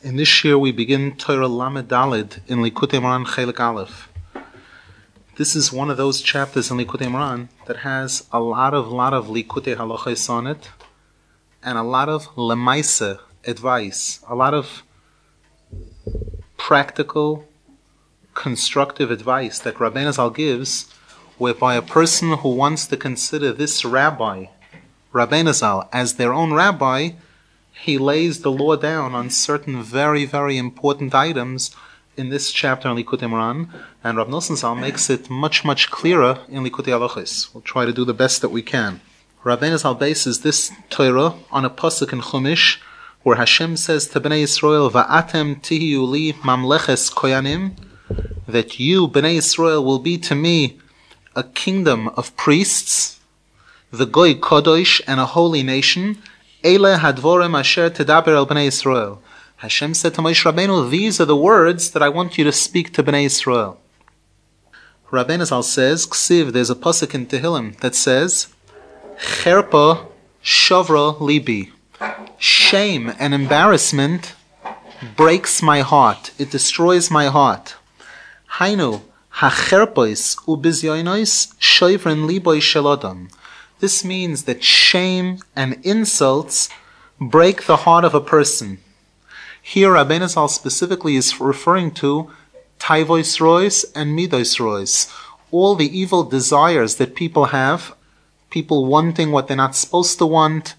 In this year we begin Torah Lamed Daled in Likutei Moharan Chelik Aleph. This is one of those chapters in Likutei Moharan that has a lot of Likutei Halachos on it, and a lot of Lemaisa advice, a lot of practical, constructive advice that Rabbeinu Zal gives, whereby a person who wants to consider this rabbi, Rabbeinu Zal, as their own rabbi, he lays the law down on certain very, very important items in this chapter in Likutei Moharan, and Rav Nosson Zal makes it much, much clearer in Likutei Halachos. We'll try to do the best that we can. Rabbeinu Zal bases this Torah on a pasuk in Chumash, where Hashem says to Bnei Yisrael, "Va'atem tihiyu li mamleches koyanim," that you, Bnei Yisrael, will be to me a kingdom of priests, the Goy Kodosh, and a holy nation. Eile hadvorem asher tedaber el Bnei Yisrael. Hashem said to Moshe Rabbeinu, these are the words that I want you to speak to Bnei Yisrael. Rabbeinu Zal says, Ksiv, there's a pasuk in Tehillim that says, Cherpa shavra libi. Shame and embarrassment breaks my heart. It destroys my heart. Hainu, hacherpois ubizyoinois shavrin liboy shelodam. This means that shame and insults break the heart of a person. Here, Rabbeinu Zal specifically is referring to taivois rois and midos rois, all the evil desires that people have, people wanting what they're not supposed to want,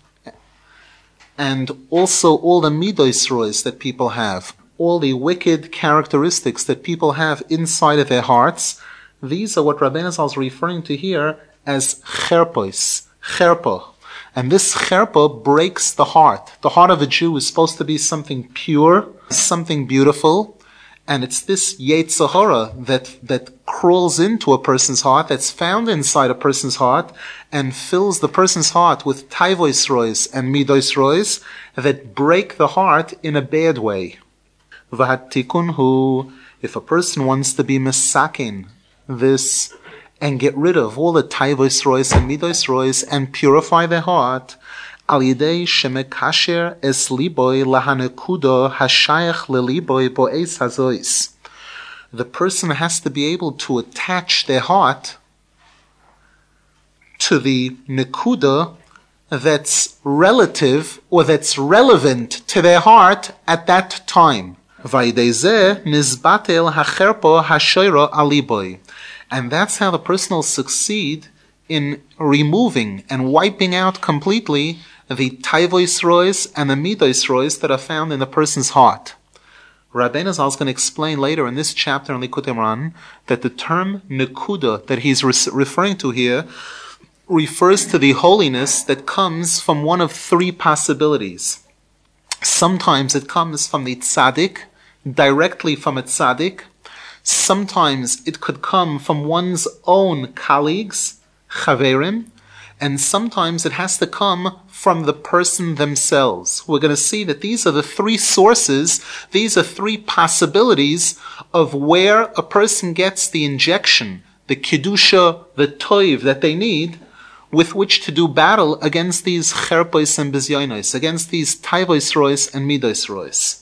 and also all the midos rois that people have, all the wicked characteristics that people have inside of their hearts. These are what Rabbeinu Zal is referring to here as cherpos, cherpa. And this cherpa breaks the heart. The heart of a Jew is supposed to be something pure, something beautiful, and it's this yetzer hara that crawls into a person's heart, that's found inside a person's heart, and fills the person's heart with taivois rois and midos rois that break the heart in a bad way. V'hatikun hu, if a person wants to be mesakin this and get rid of all the taivois rois and midos rois and purify their heart, al yidei shemekasher es liboy lahanekudo hashayach leliboy bo'es hazois. The person has to be able to attach their heart to the nekuda that's relative or that's relevant to their heart at that time. Vaydei nizbatel hacherpo hashoiro aliboy. And that's how the person will succeed in removing and wiping out completely the taivois rois and the midos rois that are found in the person's heart. Rabbeinu Zal is going to explain later in this chapter in Likutei Moharan that the term nekuda that he's referring to here refers to the holiness that comes from one of three possibilities. Sometimes it comes from the tzaddik, directly from a tzaddik. Sometimes it could come from one's own colleagues, chaverim, and sometimes it has to come from the person themselves. We're going to see that these are the three sources, these are three possibilities of where a person gets the injection, the kedusha, the toiv that they need, with which to do battle against these cherpos and bizyonos, against these taivois rois and midos rois.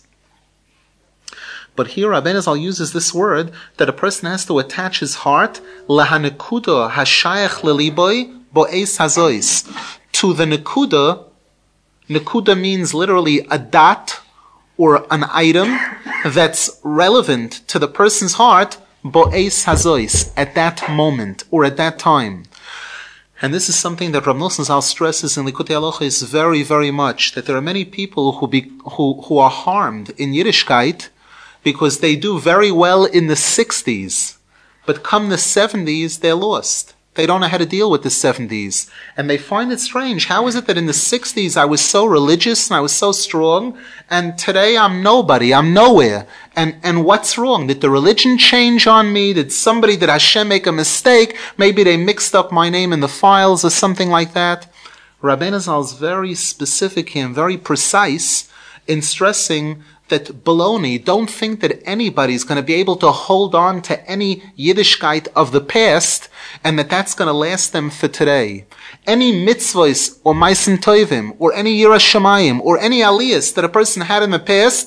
But here Rabbeinu Zal uses this word that a person has to attach his heart lahanekuda hashayach leliboy bo'es hazois, to the nekuda. Nekuda means literally a dot or an item that's relevant to the person's heart, bo'es hazois, at that moment or at that time. And this is something that Rav Nosson Zal stresses in Likutei Halachos very, very much, that there are many people who are harmed in Yiddishkeit because they do very well in the 60s, but come the 70s, they're lost. They don't know how to deal with the 70s. And they find it strange. How is it that in the 60s I was so religious and I was so strong, and today I'm nobody, I'm nowhere? And what's wrong? Did the religion change on me? Did Hashem make a mistake? Maybe they mixed up my name in the files or something like that. Rabbeinu Zal is very specific and very precise in stressing that baloney, don't think that anybody's going to be able to hold on to any Yiddishkeit of the past and that's going to last them for today. Any mitzvahs or maisen tovim or any yiras shamayim or any aliyahs that a person had in the past,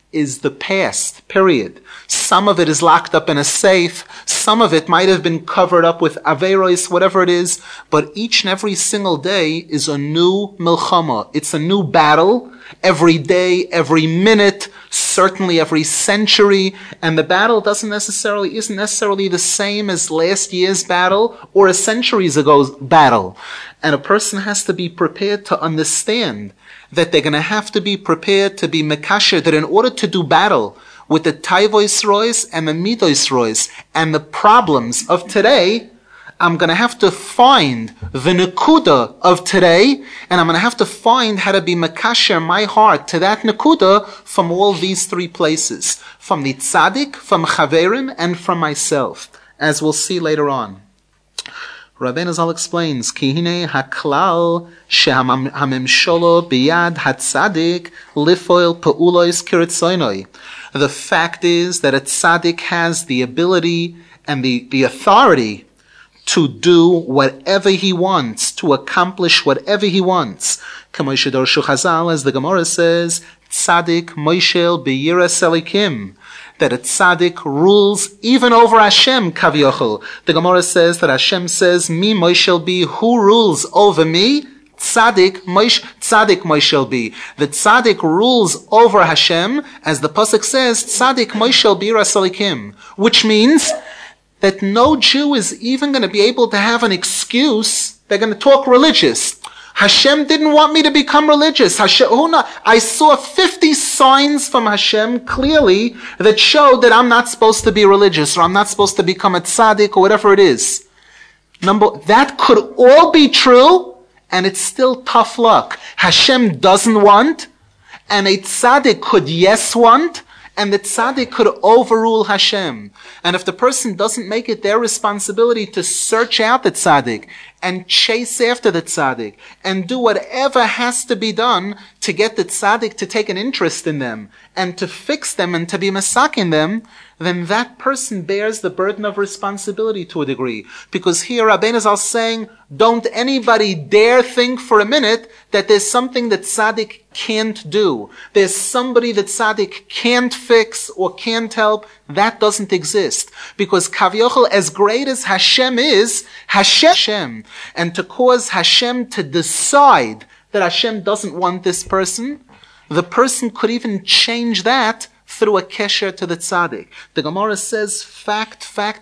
is the past, period. Some of it is locked up in a safe. Some of it might have been covered up with averos, whatever it is. But each and every single day is a new milchama. It's a new battle. Every day, every minute, certainly every century. And the battle isn't necessarily the same as last year's battle or a centuries ago's battle. And a person has to be prepared to understand that they're going to have to be prepared to be mekasher, that in order to do battle with the taivois rois and the midos rois and the problems of today, I'm going to have to find the nekuda of today, and I'm going to have to find how to be mekasher my heart to that nekuda from all these three places, from the tzaddik, from chaverim, and from myself, as we'll see later on. Rabbeinu Zal explains, Ki hine haklal shehamemsholo biyad hatzadik lifoil peulois kiritzoinoi. The fact is that a tzaddik has the ability and the authority to do whatever he wants, to accomplish whatever he wants. K'moshe Dorshu Chazal, as the Gemara says, tzaddik moishel beyiras elikim. That a tzaddik rules even over Hashem, kavyochel. The Gemara says that Hashem says, Mi moishel bi, who rules over me? Tzaddik moishel bi. The tzaddik rules over Hashem, as the pasuk says, tzaddik moishel bi rasalikim. Which means that no Jew is even going to be able to have an excuse. They're going to talk religious. Hashem didn't want me to become religious. I saw 50 signs from Hashem clearly that showed that I'm not supposed to be religious, or I'm not supposed to become a tzaddik, or whatever it is. That could all be true, and it's still tough luck. Hashem doesn't want, and a tzaddik could yes want, and the tzaddik could overrule Hashem. And if the person doesn't make it their responsibility to search out the tzaddik and chase after the tzaddik and do whatever has to be done to get the tzaddik to take an interest in them and to fix them and to be masakin them, then that person bears the burden of responsibility to a degree. Because here Rabbeinu Zal is saying, don't anybody dare think for a minute that there's something that tzaddik can't do. There's somebody that tzaddik can't fix or can't help. That doesn't exist. Because kavyochel, as great as Hashem is, Hashem, and to cause Hashem to decide that Hashem doesn't want this person, the person could even change that through a kesher to the tzaddik. The Gemara says, fact,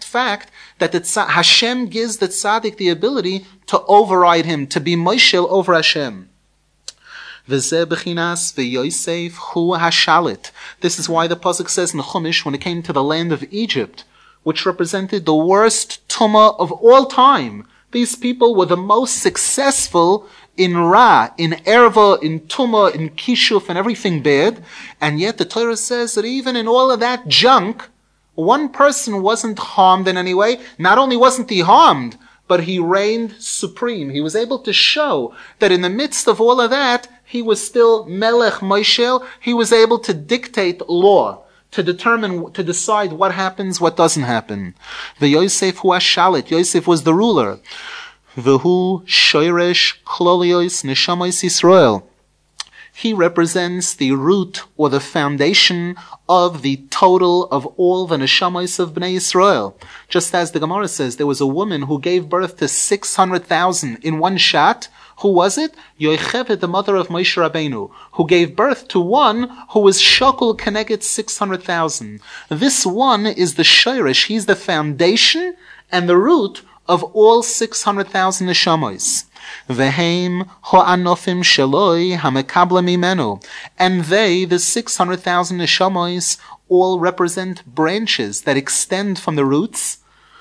that Hashem gives the tzaddik the ability to override him, to be moishel over Hashem. V'zeh b'chinas v'yosef hu hashalit. This is why the pasuk says in the Chumash, when it came to the land of Egypt, which represented the worst tumah of all time, these people were the most successful in Ra, in Erva, in Tumah, in Kishuf, and everything bad. And yet the Torah says that even in all of that junk, one person wasn't harmed in any way. Not only wasn't he harmed, but he reigned supreme. He was able to show that in the midst of all of that, he was still Melech Moishel. He was able to dictate law, to decide what happens, what doesn't happen. The Yosef hu Ashalit. Yosef was the ruler. V'hu shoyresh klolios neshamas Yisrael. He represents the root or the foundation of the total of all the neshamas of Bnei Yisrael. Just as the Gemara says, there was a woman who gave birth to 600,000 in one shot. Who was it? Yocheved, the mother of Moshe Rabbeinu, who gave birth to one who was shokul keneged 600,000. This one is the shoyresh. He's the foundation and the root of all 600,000 neshamos. Vehem ho'anofim sheloi hamekabla mimenu. And they, the 600,000 neshamos, all represent branches that extend from the roots,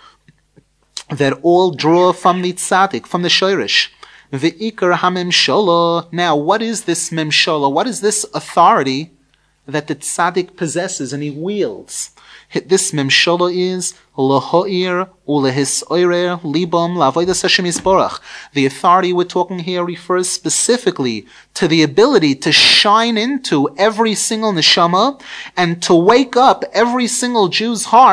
that all draw from the tzaddik, from the shoyresh. Ve'ikar hamemshola. Now, what is this memshola? What is this authority that the tzaddik possesses and he wields? This memshola is lahoir ulehisoirer libam lavodas Hashem Yisborach. The authority we're talking here refers specifically to the ability to shine into every single neshama and to wake up every single Jew's heart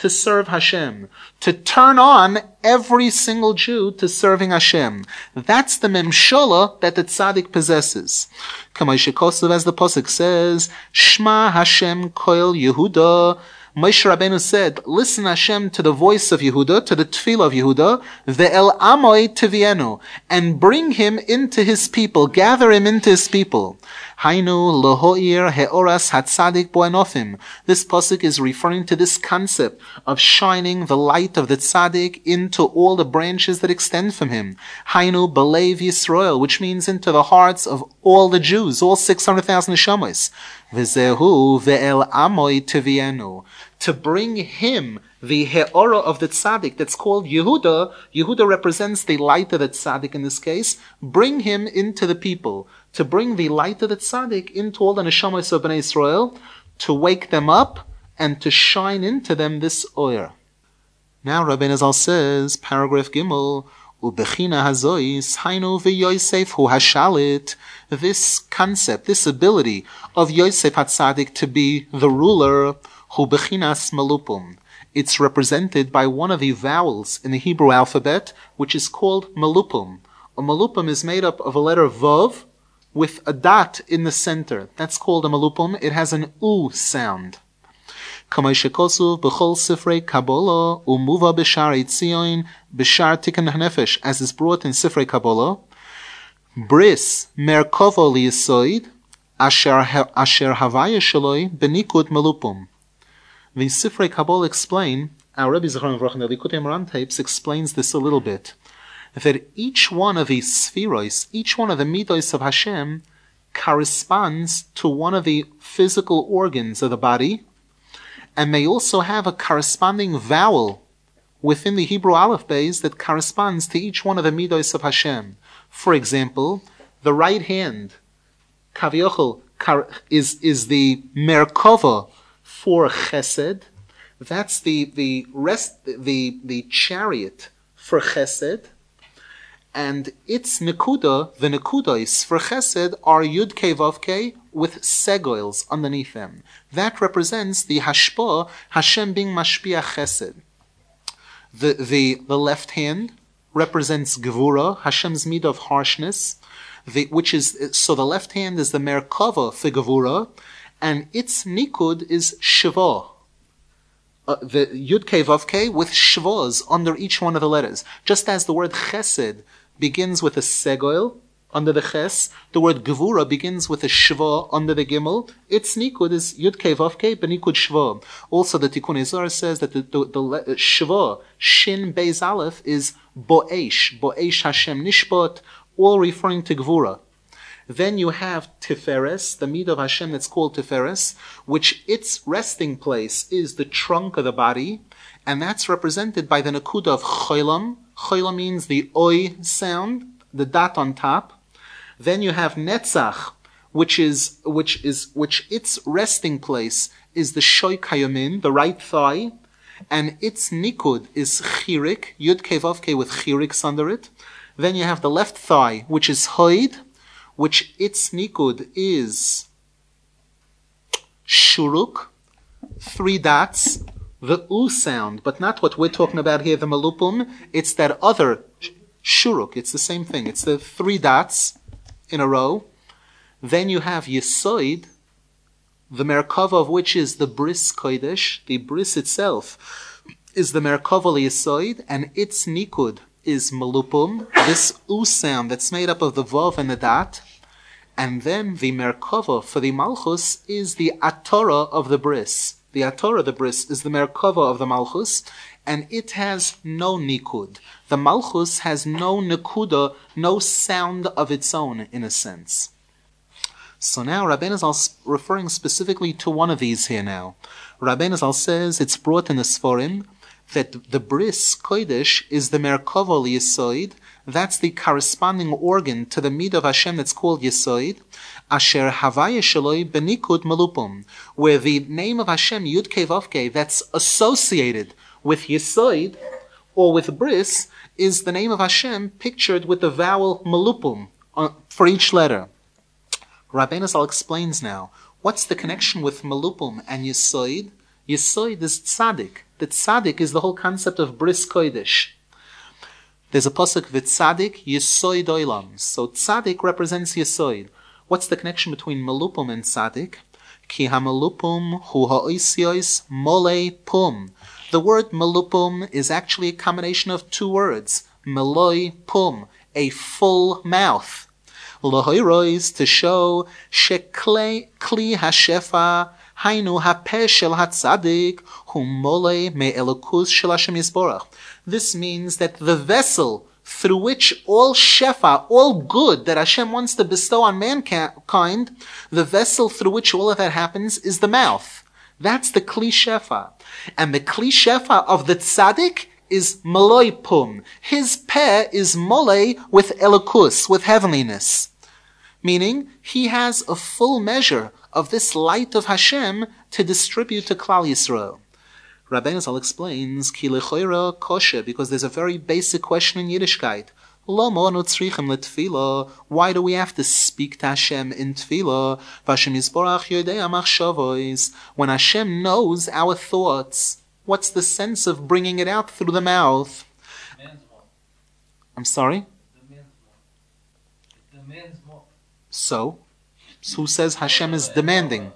to serve Hashem, to turn on every single Jew to serving Hashem. That's the memshola that the tzaddik possesses. K'may shekosov, as the pasuk says, Shma Hashem koil Yehuda. Moshe Rabbeinu said, listen Hashem to the voice of Yehuda, to the tefillah of Yehuda, ve'el amoy tivienu, and bring him into his people, gather him into his people. Hainu lohoir heoras hatzadik boenofim. This pasuk is referring to this concept of shining the light of the tzaddik into all the branches that extend from him. Hainu belev Yisrael, which means into the hearts of all the Jews, all 600,000 neshamos. V'zehu ve'el amoy tivienu. To bring him, the he'ora of the tzaddik, that's called Yehuda. Yehuda represents the light of the tzaddik in this case. Bring him into the people. To bring the light of the tzaddik into all the neshamos of Bnei Israel, to wake them up, and to shine into them this oyer. Now Rabbeinu Zal says, paragraph Gimel, Ubechina hazois, hainu v'Yosef hu hashalit. This concept, this ability of Yosef HaTzadik to be the ruler, hu bechinas malupum. It's represented by one of the vowels in the Hebrew alphabet, which is called malupum. A malupum is made up of a letter vav with a dot in the center. That's called a malupum. It has an u sound. Kamay shekosu b'chol sifrei Kabbalah umuva b'shar Eitzion b'shar Tikkun HaNefesh, as is brought in Sifrei Kabbalah. Bris merkovo liyisoid asher havaya shaloi benikud malupum. The Sifrei Kabbalah explain, our Rebbe Zechron V'Roch in the Likutei Moharan tapes explains this a little bit, that each one of these spheros, each one of the midos of Hashem, corresponds to one of the physical organs of the body, and may also have a corresponding vowel within the Hebrew Aleph Beis that corresponds to each one of the midos of Hashem. For example, the right hand, Kaviochel, is the Merkava for Chesed. That's the chariot for Chesed. And its Nekuda, the Nekudos for Chesed, are Yud Kei Vav Kei with Segoils underneath them. That represents the Hashpah, Hashem being Mashpia Chesed. The left hand represents Gevura, Hashem's midah of harshness, so the left hand is the Merkava for Gevura, and its Nikud is Shiva. The Yud Kei Vav Kei with Shvas under each one of the letters. Just as the word Chesed begins with a Segoil under the Ches, the word Gevura begins with a Shva under the Gimel. Its Nikud is Yud Kei Vav Kei b'Nikud Shva. Also, the Tikkun Zohar says that the Shva, Shin Beis Aleph, is Bo'esh Hashem Nishbot, all referring to Gevura. Then you have Tiferes, the midah of Hashem that's called Tiferes, which its resting place is the trunk of the body, and that's represented by the Nakuda of Cholam. Cholam means the Oi sound, the dot on top. Then you have Netzach, which its resting place is the Shoy Kayomin, the right thigh, and its Nikud is Chirik, Yud Kei Vav Kei with Chiriks under it. Then you have the left thigh, which is Hoid, which its Nikud is Shuruk, 3 dots, the U sound, but not what we're talking about here, the Malupum. It's that other Shuruk. It's the same thing. It's the 3 dots in a row. Then you have Yesoid, the Merkava of which is the Bris Kodesh. The Bris itself is the Merkava Yesoid, and its Nikud is Malupum, this U sound that's made up of the Vav and the Dot. And then the Merkava for the Malchus is the Atorah of the Bris. The Atorah of the Bris is the Merkava of the Malchus, and it has no Nikud. The Malchus has no Nekuda, no sound of its own, in a sense. So now Rabbeinu Zal referring specifically to one of these here now. Rabbeinu Zal says it's brought in the Sforim that the Bris Kodesh is the Merkava Yesoid. That's the corresponding organ to the midah of Hashem that's called Yesoid. Asher Havaya Shaloi Benikud Malupum, where the name of Hashem Yud Kei Vav Kei that's associated with Yesoid or with Bris is the name of Hashem pictured with the vowel Malupum for each letter. Rabbeinu Zal explains now, what's the connection with Malupum and Yesoid? Yesoid is tzaddik. The tzaddik is the whole concept of bris kodesh. There's a pasuk v'tzaddik yesoid olam. So tzaddik represents yesoid. What's the connection between melupum and tzaddik? Ki ha-melupum hu ha'oisyois mole pum. The word melupum is actually a combination of two words. Meloi pum, a full mouth. Lahoirois, to show shekli hashefa hainu hapeh shel hatzadik hu mole me elokus shel Hashem Yisborach. This means that the vessel through which all shefa, all good that Hashem wants to bestow on mankind, the vessel through which all of that happens is the mouth. That's the kli shefa. And the kli shefa of the tzaddik is maloi pum. His peh is mole with elokus, with heavenliness. Meaning, he has a full measure of this light of Hashem to distribute to Klal Yisrael. Rabbeinu Zal explains, Ki lechoira kosher, because there's a very basic question in Yiddishkeit. Why do we have to speak to Hashem in tefillah? When Hashem knows our thoughts, what's the sense of bringing it out through the mouth? I'm sorry? So who says Hashem is demanding?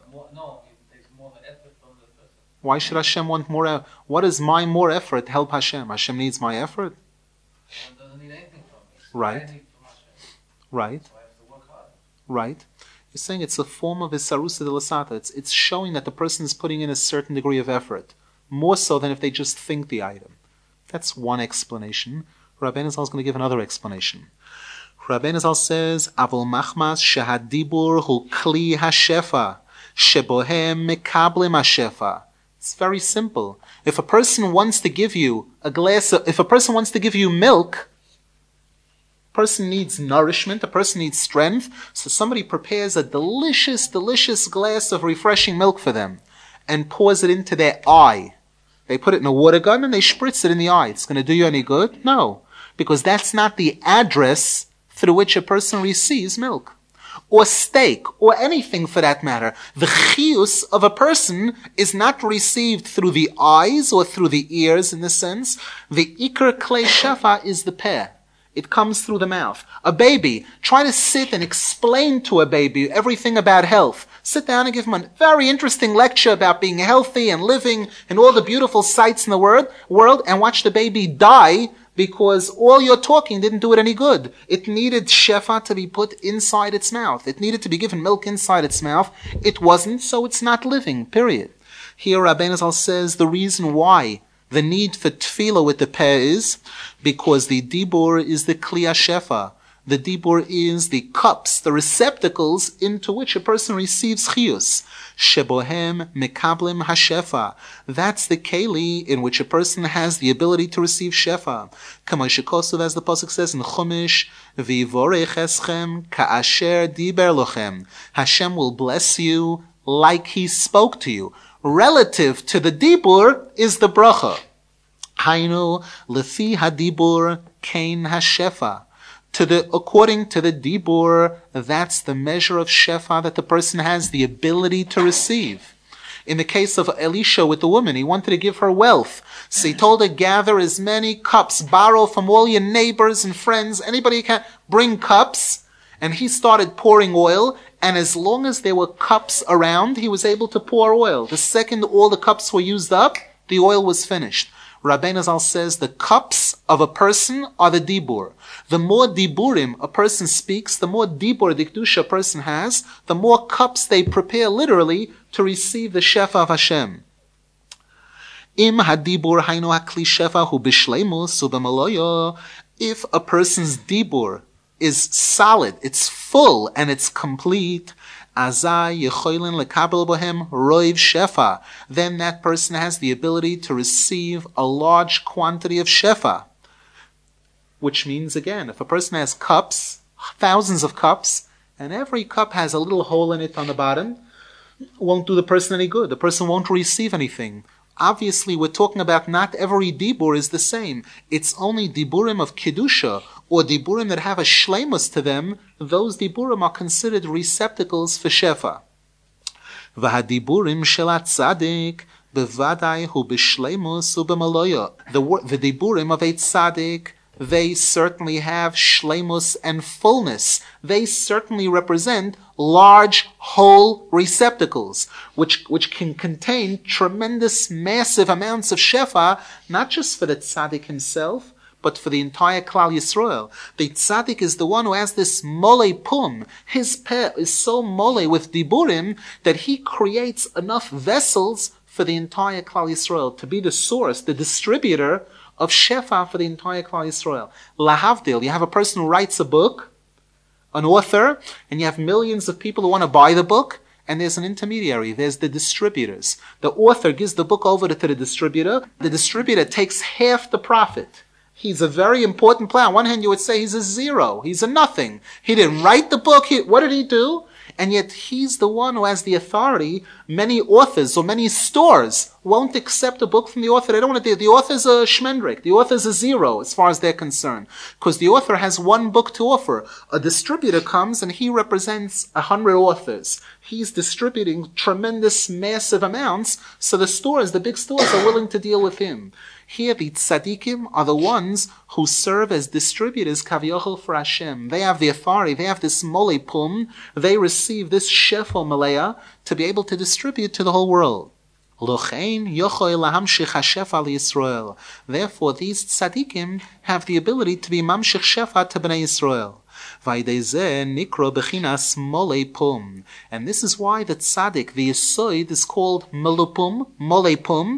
Why should Hashem want more? What does my more effort help Hashem? Hashem needs my effort? Hashem doesn't need anything from me. So right. I need from Hashem. Right. So I have to work hard. Right. You're saying it's a form of Isarusa de Lasata. It's showing that the person is putting in a certain degree of effort. More so than if they just think the item. That's one explanation. Rabbeinu Zal is going to give another explanation. Rabbeinu Zal says, Avol machmas shehadibur hu kli hashefa, shebohem mekablim hashefa. It's very simple. If a person wants to give you if a person wants to give you milk, a person needs nourishment, a person needs strength, so somebody prepares a delicious, delicious glass of refreshing milk for them and pours it into their eye. They put it in a water gun and they spritz it in the eye. It's going to do you any good? No. Because that's not the address through which a person receives milk. Or steak, or anything for that matter. The chiyus of a person is not received through the eyes or through the ears in the sense. The ikar klei shefa is the peh. It comes through the mouth. A baby, try to sit and explain to a baby everything about health. Sit down and give him a very interesting lecture about being healthy and living and all the beautiful sights in the world and watch the baby die because all your talking didn't do it any good. It needed shefa to be put inside its mouth. It needed to be given milk inside its mouth. It wasn't, so it's not living, period. Here Rabbeinu Zal says the reason why the need for tefillah with the peh is because the dibur is the kli hashefa. The dibur is the cups, the receptacles into which a person receives chiyus. Shebohem mekablim hashefa. That's the keli in which a person has the ability to receive shefa. Kamay shekosov, as the pasuk says in Chumash, v'yivorech eschem ka'asher diber lochem. Hashem will bless you like He spoke to you. Relative to the dibur is the bracha. Hainu lefi hadibur kain hashefa. According to the dibur, that's the measure of shefa that the person has the ability to receive. In the case of Elisha with the woman, he wanted to give her wealth. So he told her, gather as many cups, borrow from all your neighbors and friends, anybody can, bring cups. And he started pouring oil, and as long as there were cups around, he was able to pour oil. The second all the cups were used up, the oil was finished. Rabbeinu Zal says the cups of a person are the dibur. The more diburim a person speaks, the more dibur dikdusha a person has, the more cups they prepare literally to receive the shefa of Hashem. Im hadibur hainu hakli shefa hu bishleimus ubemaloyo. If a person's dibur is solid, it's full, and it's complete, azai yechoilin lekabel bohem roiv shefa. Then that person has the ability to receive a large quantity of shefa. Which means, again, if a person has cups, thousands of cups, and every cup has a little hole in it on the bottom, won't do the person any good. The person won't receive anything. Obviously, we're talking about not every dibur is the same. It's only diburim of kedusha, or diburim that have a shleimus to them. Those diburim are considered receptacles for shefa. V'hadiburim shelat tzadik Bevadai hu b'shleimus u'b'maloya. The diburim of a tzaddik, they certainly have shleimus and fullness. They certainly represent large, whole receptacles, which can contain tremendous, massive amounts of shefa, not just for the tzaddik himself, but for the entire Klal Yisrael. The tzaddik is the one who has this mole pum. His peh is so mole with diburim that he creates enough vessels for the entire Klal Yisrael to be the source, the distributor of shefa for the entire Klal Yisrael. Lahavdil, you have a person who writes a book, an author, and you have millions of people who want to buy the book, and there's an intermediary, there's the distributors. The author gives the book over to the distributor takes half the profit. He's a very important player. On one hand, you would say he's a zero, he's a nothing. He didn't write the book, what did he do? And yet he's the one who has the authority. Many authors or many stores won't accept a book from the author. They don't want to do it. The author's a shmendrik. The author's a zero as far as they're concerned. Because the author has one book to offer. A distributor comes and he represents 100 authors. He's distributing tremendous, massive amounts. So the stores, the big stores, are willing to deal with him. Here the tzaddikim are the ones who serve as distributors kaviyachol for Hashem. They have the authority, they have this mole pum, they receive this shefo malaya to be able to distribute to the whole world. Therefore these tzaddikim have the ability to be mamshich shefa to Bnei Yisrael. And this is why the tzaddik, the yisoid, is called melupum, molepum,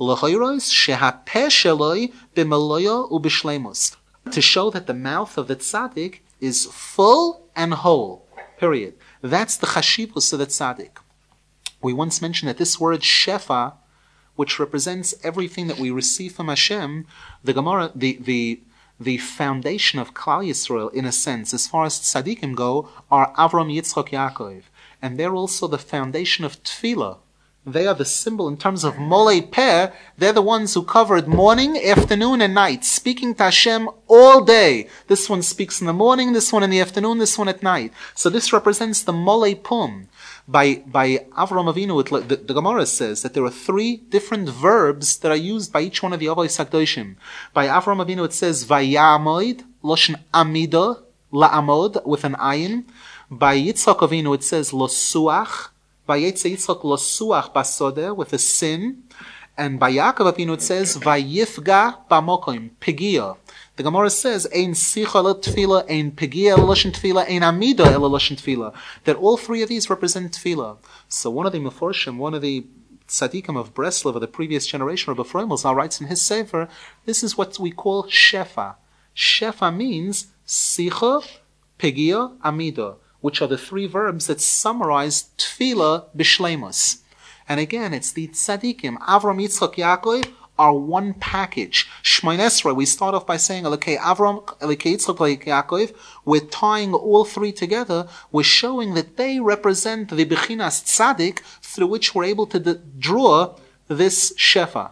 to show that the mouth of the tzaddik is full and whole. Period. That's the chashivus of the tzaddik. We once mentioned that this word shefa, which represents everything that we receive from Hashem, the Gemara, the foundation of Klal Yisrael, in a sense, as far as tzaddikim go, are Avram, Yitzchak, Yaakov. And they're also the foundation of tefillah. They are the symbol in terms of mole peh. They're the ones who covered morning, afternoon, and night, speaking to Hashem all day. This one speaks in the morning, this one in the afternoon, this one at night. So this represents the mole pum. By Avram Avinu, the Gemara says that there are 3 different verbs that are used by each one of the Avos HaKadoshim. By Avram Avinu it says Vayamoid, Loshen Amida, La'amod, with an ayin. By Yitzchak Avinu it says Losuach. By Yitzchak Losuach Basodeh, with a sin. And by Yaakov Avinu it says Vayifga Bamokim, Pigia. The Gemara says, Ein sicha el tefillah, ein pegia el loshen tefillah, ein amida el loshen tefillah. That all 3 of these represent tefillah. So one of the Meforshim, one of the tzaddikim of Breslov of the previous generation, Rabbi Freimel, writes in his sefer, this is what we call shefa. Shefa means sicha, pegia, amida, which are the 3 verbs that summarize tefillah b'shleimus. And again, it's the tzaddikim, Avram, Yitzchak, Yaakov, are one package. Shmoneh Esrei, we start off by saying Elokei Avram, Elokei Yitzchak, Elokei Yaakov. We're tying all 3 together. We're showing that they represent the Bechinas Tzaddik through which we're able to draw this Shefa.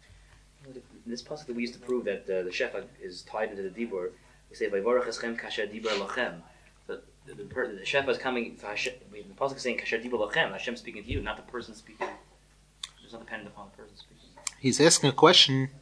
This pasuk that we used to prove that the Shefa is tied into the Dibur, we say Vayvorach Eschem Kasher Dibur Lachem. The Shefa is coming. The pasuk is saying Kasher Dibur Lachem. Hashem speaking to you, not the person speaking. It's not dependent upon the person speaking. He's asking a question.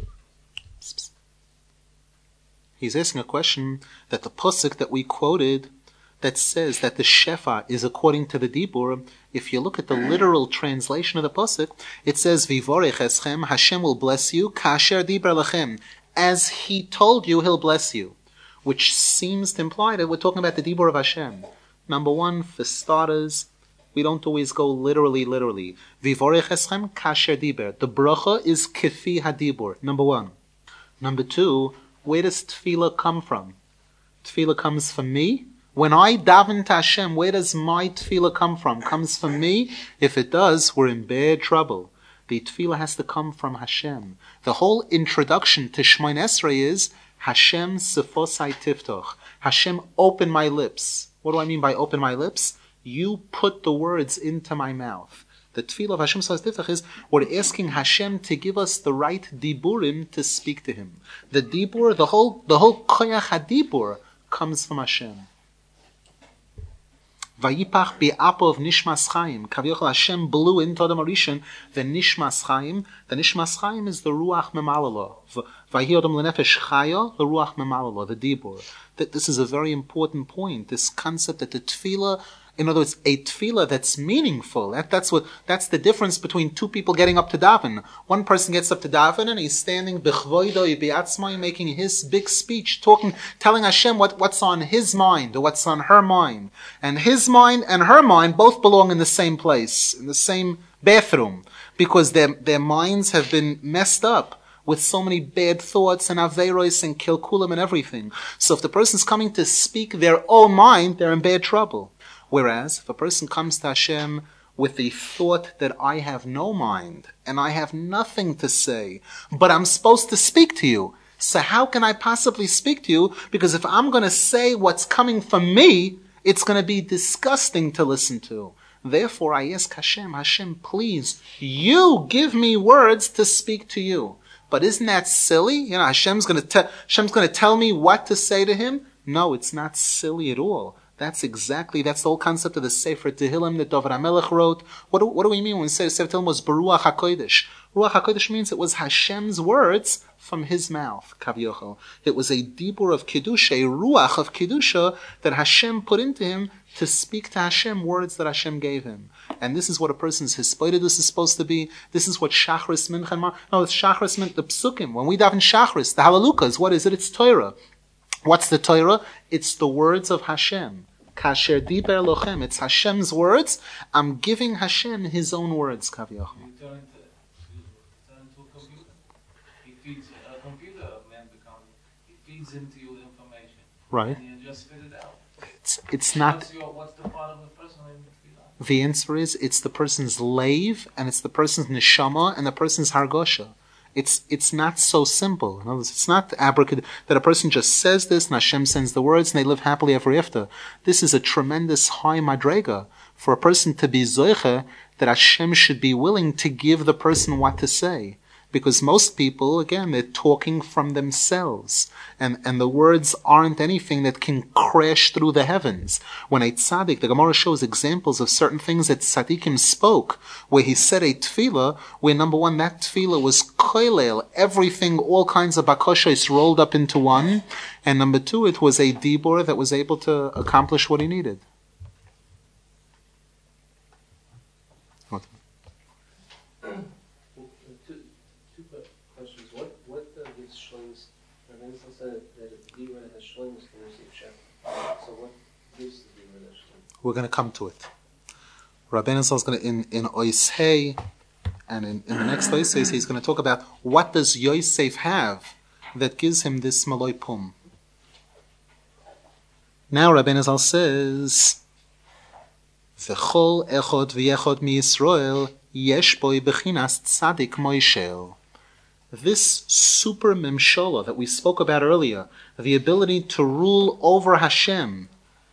He's asking a question that the pasuk that we quoted that says that the shefa is according to the dibur. If you look at the literal translation of the pasuk, it says Vivorech eschem, Hashem will bless you, kasher dibur lachem, as He told you, He'll bless you, which seems to imply that we're talking about the dibur of Hashem. Number 1, for starters, we don't always go literally. Vivorech eschem kasher diber. The bracha is kefi hadibur. Number 1. Number 2, where does tefillah come from? Tefillah comes from me. When I daven to Hashem, where does my tefillah come from? Comes from me? If it does, we're in bad trouble. The tefillah has to come from Hashem. The whole introduction to Shmoneh Esrei is Hashem sefosai tiftoch. Hashem, open my lips. What do I mean by open my lips? You put the words into my mouth. The tefillah of Hashem Tifach is we're asking Hashem to give us the right diburim to speak to Him. The dibur, the whole koyach hadibur comes from Hashem. Vayipach bi'apo of Nishmas Chaim. Kavyochel Hashem blew into Adam Arishon the Nishmas Chaim. The Nishmas Chaim is the Ruach Memalala. Vayi Adam Lenefesh Chaya, the Ruach Memalala, the Dibur. This is a very important point. This concept that the Tefillah, in other words, a tefillah that's meaningful. That's the difference between two people getting up to daven. One person gets up to daven and he's standing b'chvoido yibiatzmai, making his big speech, telling Hashem what's on his mind or what's on her mind. And his mind and her mind both belong in the same place, in the same bathroom, because their minds have been messed up with so many bad thoughts and aveiros and kilkulim and everything. So if the person's coming to speak their own mind, they're in bad trouble. Whereas, if a person comes to Hashem with the thought that I have no mind and I have nothing to say, but I'm supposed to speak to you, so how can I possibly speak to you? Because if I'm going to say what's coming from me, it's going to be disgusting to listen to. Therefore, I ask Hashem, please, you give me words to speak to you. But isn't that silly? Hashem's going to tell me what to say to him? No, it's not silly at all. That's the whole concept of the Sefer Tehillim that David HaMelech wrote. What do we mean when we say the Sefer Tehillim was Beruach HaKodesh? Ruach HaKodesh means it was Hashem's words from his mouth, Kavyochel. It was a dibur of Kedusha, a Ruach of Kedusha that Hashem put into him to speak to Hashem words that Hashem gave him. And this is what a person's Hispoidus is supposed to be. This is what Shachris Mincha. No, it's Shachris Mincha, the Psukim. When we daven Shachris, the Halalukas, what is it? It's Torah. What's the Torah? It's the words of Hashem. Kasher diber lochem. It's Hashem's words. I'm giving Hashem His own words. Kaviyachim. You turn into a computer. He feeds a computer. A man becomes. He feeds into you information. Right. And you just spit it out. It's not. What's the part of the person in the tefillah? The answer is it's the person's lave and it's the person's neshama and the person's hargosha. It's not so simple. In other words, it's not abracadabra that a person just says this and Hashem sends the words and they live happily ever after. This is a tremendous high madrega for a person to be zoiche that Hashem should be willing to give the person what to say. Because most people, again, they're talking from themselves. And the words aren't anything that can crash through the heavens. When a tzaddik, the Gemara shows examples of certain things that tzaddikim spoke, where he said a tefillah, where number one, that tefillah was koilel, everything, all kinds of bakoshos rolled up into one. And number two, it was a dibur that was able to accomplish what he needed. What? We're going to come to it. Rabbeinu Zal is going to, in Oishei, and in the next Oishei, he's going to talk about what does Yosef have that gives him this Maloi Pum. Now Rabbeinu Zal says, V'chol echod v'yechod mi-Yisrael yesh boi bechinas tzadik moishel. This super memshola that we spoke about earlier, the ability to rule over Hashem,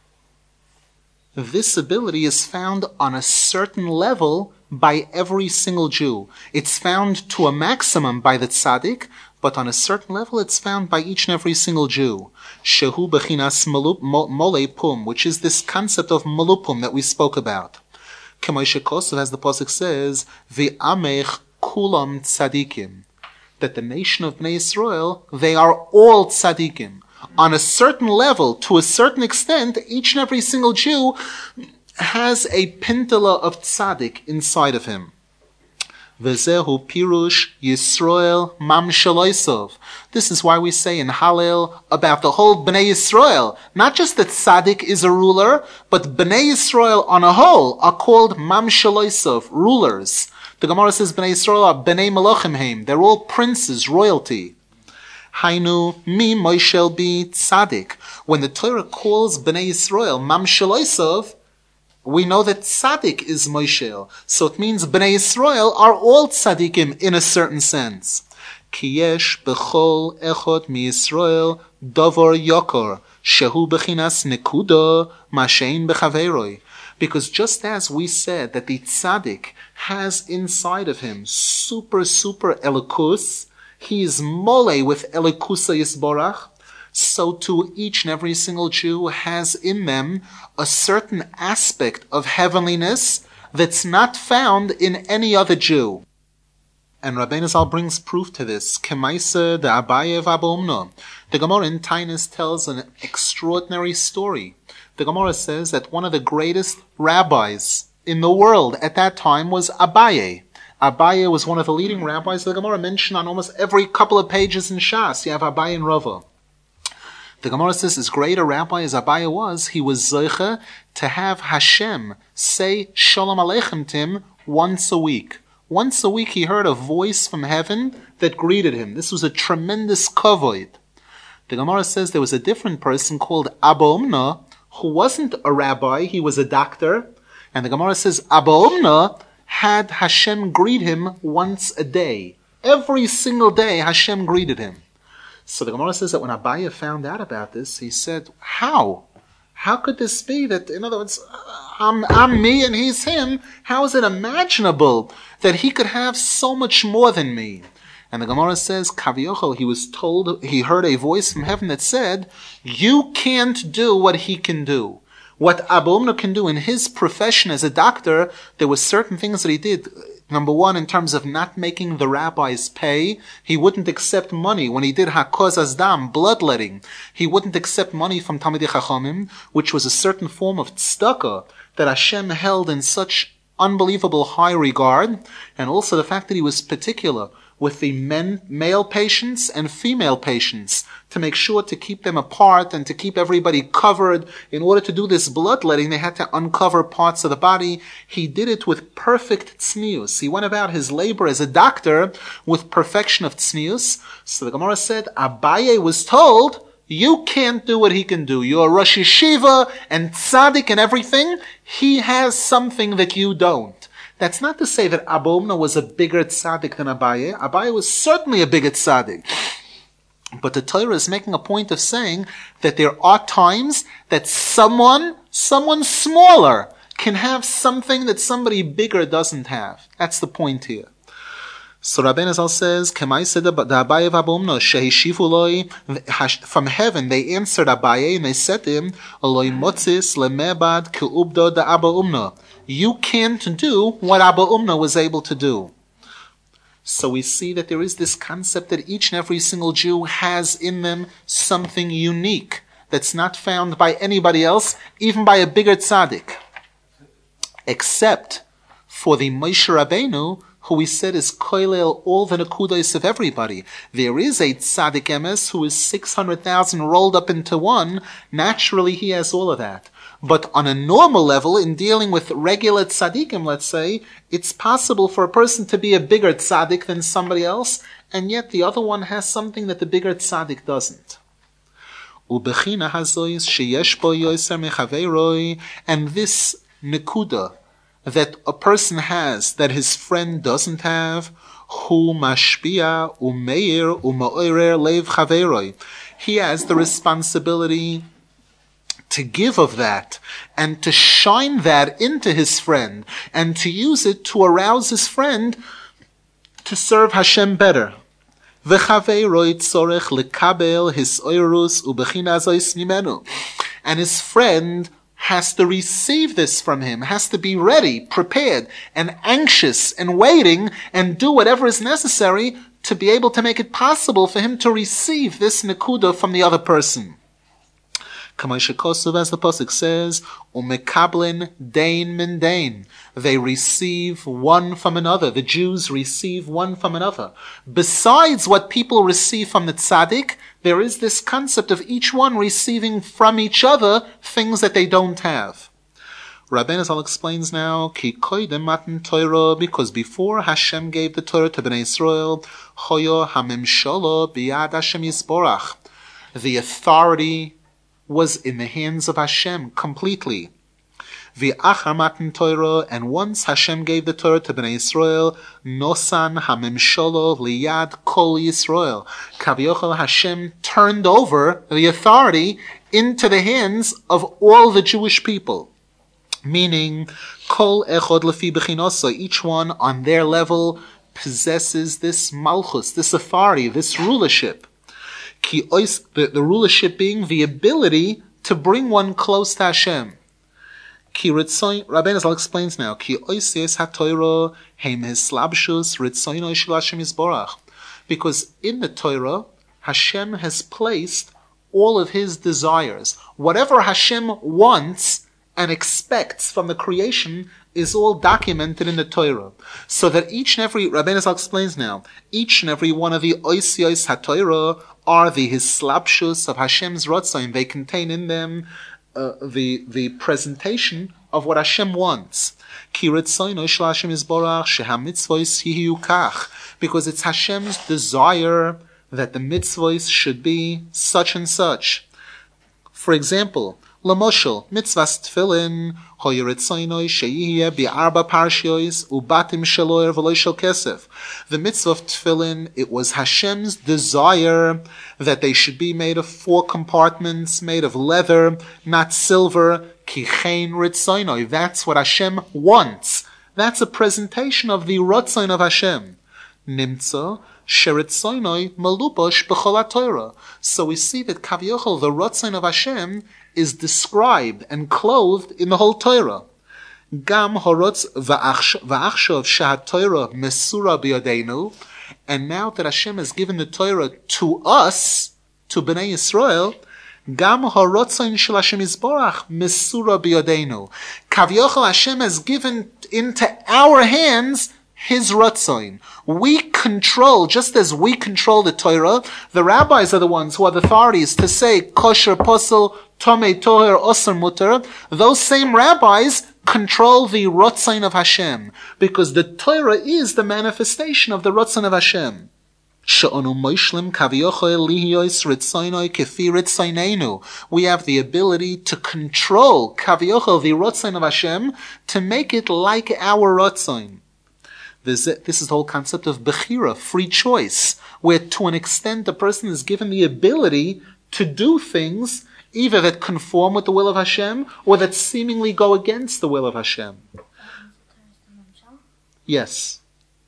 this ability is found on a certain level by every single Jew. It's found to a maximum by the tzaddik, but on a certain level it's found by each and every single Jew. Shehu bechinas molei pum, which is this concept of malupum that we spoke about. K'moshe Kosov, as the pasuk says, v'amech kulam tzadikim, that the nation of Bnei Yisrael, they are all tzadikim. On a certain level, to a certain extent, each and every single Jew has a pintala of tzaddik inside of him. V'zehu pirush Yisrael mam shaloisov. This is why we say in Hallel about the whole Bnei Yisrael, not just that tzaddik is a ruler, but Bnei Yisrael on a whole are called mam shaloisov, rulers. The Gemara says Bnei Yisrael are Bnei Melachim Heim. They're all princes, royalty. Hainu mi moishel bi tzaddik. When the Torah calls Bnei Yisrael mam shaloisov, we know that tzaddik is moishel. So it means Bnei Yisrael are all tzaddikim in a certain sense. Ki yesh bechol echod mi Yisrael davar yokor shehu bechinas nekuda mashein bechaveroi. Because just as we said that the tzaddik has inside of him super elikus, he is mole with elikusa yisborach. so too each and every single Jew has in them a certain aspect of heavenliness that's not found in any other Jew. And Rabbeinu Zal brings proof to this. Kemaisa de Abaye v'Abomno. The Gemara in Tainus tells an extraordinary story. The Gemara says that one of the greatest rabbis in the world at that time was Abaye. Abaye was one of the leading rabbis. The Gemara mentioned on almost every couple of pages in Shas. You have Abaye and Rava. The Gemara says, as great a rabbi as Abaye was, he was Zoche to have Hashem say Shalom Aleichem to him once a week. Once a week he heard a voice from heaven that greeted him. This was a tremendous kavod. The Gemara says there was a different person called Abba Umna, who wasn't a rabbi, he was a doctor. And the Gemara says Abba Umna had Hashem greet him once a day. Every single day Hashem greeted him. So the Gemara says that when Abaye found out about this, he said, how? How could this be that, in other words, I'm me and he's him? How is it imaginable that he could have so much more than me? And the Gemara says, Kaviochel, he was told, he heard a voice from heaven that said, you can't do what he can do. What Abba Umna can do in his profession as a doctor, there were certain things that he did. Number one, in terms of not making the rabbis pay, he wouldn't accept money. When he did Hakoz Azdam, bloodletting, he wouldn't accept money from Talmidei Chachamim, which was a certain form of tzedakah that Hashem held in such unbelievable high regard. And also the fact that he was particular with the male patients and female patients to make sure to keep them apart and to keep everybody covered. In order to do this bloodletting, they had to uncover parts of the body. He did it with perfect tznius. He went about his labor as a doctor with perfection of tznius. So the Gemara said, Abaye was told, you can't do what he can do. You're Rosh Yeshiva and tzaddik and everything. He has something that you don't. That's not to say that Abba Umna was a bigger tzaddik than Abaye. Abaye was certainly a bigger tzaddik. But the Torah is making a point of saying that there are times that someone smaller can have something that somebody bigger doesn't have. That's the point here. So Rabbeinu Zal says, from heaven they answered Abaye and they said to him, you can't do what Abba Umna was able to do. So we see that there is this concept that each and every single Jew has in them something unique that's not found by anybody else, even by a bigger tzaddik. Except for the Moshe Rabbeinu, who we said is koilel all the nekudos of everybody. There is a tzaddik emes who is 600,000 rolled up into one. Naturally, he has all of that. But on a normal level, in dealing with regular tzaddikim, let's say, it's possible for a person to be a bigger tzaddik than somebody else, and yet the other one has something that the bigger tzaddik doesn't. And this nekuda that a person has that his friend doesn't have, hu mashpia umeir umaoirer lev chaveroi. He has the responsibility to give of that and to shine that into his friend and to use it to arouse his friend to serve Hashem better. V'chaveroi tzorech lekabel his oirus ubechina zois mimenu. And his friend has to receive this from him, has to be ready, prepared, and anxious, and waiting, and do whatever is necessary to be able to make it possible for him to receive this nekuda from the other person. As the pasuk says, "Umekablin dain min dain." They receive one from another. The Jews receive one from another. Besides what people receive from the tzaddik, there is this concept of each one receiving from each other things that they don't have. Rabbeinu Zal explains now, Ki koydem matan Torah, because before Hashem gave the Torah to Bnei Israel, Hoyo hamemshala biyad Hashem yisborach. The authority was in the hands of Hashem completely. V'achar matan Torah, and once Hashem gave the Torah to Bnei Israel, Nosan hamemshala liyad kol Yisrael. Kaviochel, Hashem turned over the authority into the hands of all the Jewish people. Meaning, kol echod lefi bechinosa, each one on their level possesses this malchus, this authority, this rulership. The rulership being the ability to bring one close to Hashem. Rabbeinu Zal explains now, because in the Torah, Hashem has placed all of His desires. Whatever Hashem wants and expects from the creation is all documented in the Torah. So that each and every, Rabbeinu Zal explains now, each and every one of the Oisiyos HaTorah are the Hislapshus of Hashem's Ratzon. They contain in them the presentation of what Hashem wants. Because it's Hashem's desire that the mitzvahs should be such and such. For example, Lamoshel, mitzvahs tefillin, hoyeretzainoi sheyiye bi'arba parshiyos ubatim sheloyer v'loy shel kesef. The mitzvah of tefillin, it was Hashem's desire that they should be made of 4 compartments, made of leather, not silver. Kichein ritzainoi. That's what Hashem wants. That's a presentation of the Ratzon of Hashem. Nimtza sheritzainoi malubosh b'chol HaTorah. So we see that Kavyochel, the Ratzon of Hashem, is described and clothed in the whole Torah. Gam horotz va'achshav shehat Torah mesura b'yadeinu. And now that Hashem has given the Torah to us, to Bnei Yisrael, Gam horotzon shel Hashem Yisborach mesura b'yadeinu. Kavyochel, Hashem has given into our hands His Ratzon. We control, just as we control the Torah, the rabbis are the ones who are the authorities to say kosher, posel, tomei, toher, osir, muter. Those same rabbis control the Ratzon of Hashem, because the Torah is the manifestation of the Ratzon of Hashem. We have the ability to control Kavyochel, the Ratzon of Hashem, to make it like our Ratzon. This is the whole concept of Bechira, free choice, where to an extent the person is given the ability to do things either that conform with the will of Hashem or that seemingly go against the will of Hashem. Yes.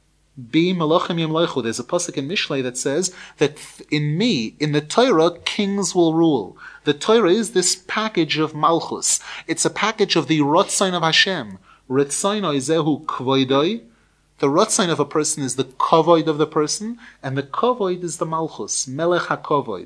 Be Malachim Yemloichu. There's a pasuk in Mishlei that says that in the Torah, kings will rule. The Torah is this package of Malchus. It's a package of the Ratzon of Hashem. Ratzonoi zehu kvoidoi. The Ratzon of a person is the kavod of the person, and the kavod is the Malchus, Melech HaKavod.